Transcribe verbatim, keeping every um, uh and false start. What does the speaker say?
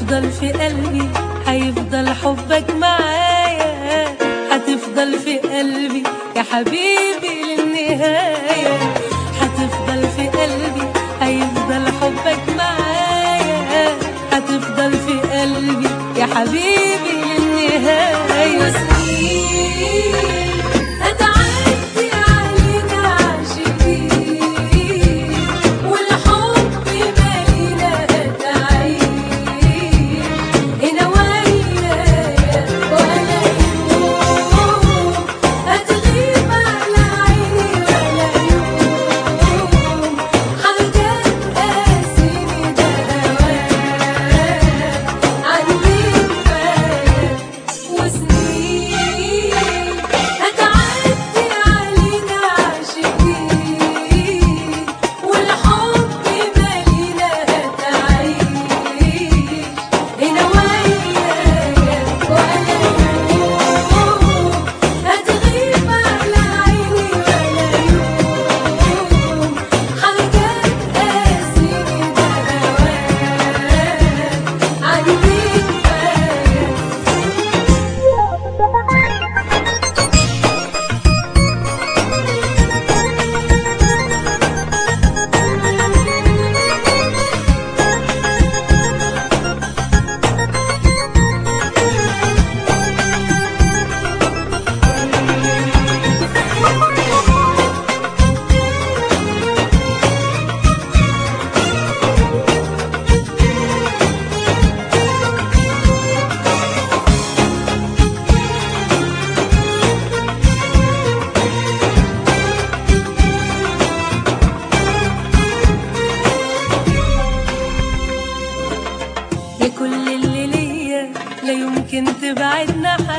هتفضل في قلبي، هيفضل حبك معايا، هتفضل في قلبي يا حبيبي للنهاية. هتفضل في قلبي، هيفضل حبك معايا، هتفضل في قلبي يا حبيبي للنهاية. وسنين هتعدي علينا عاشقين، والحب مالينا هتعيش هنا ويايا، ولا يوم هتغيب على عيني، ولا يوم حاجات قاسيني ده هواك عندي كفاية. وسنين هتعدي علينا عاشقين، والحب مالينا هتعيش هنا ويايا، ولا يوم هتغيب على عيني، ولا يوم حاجات قاسيني ده هواك عندي كفاية. يا كل اللي ليا لا يمكن تبعدنا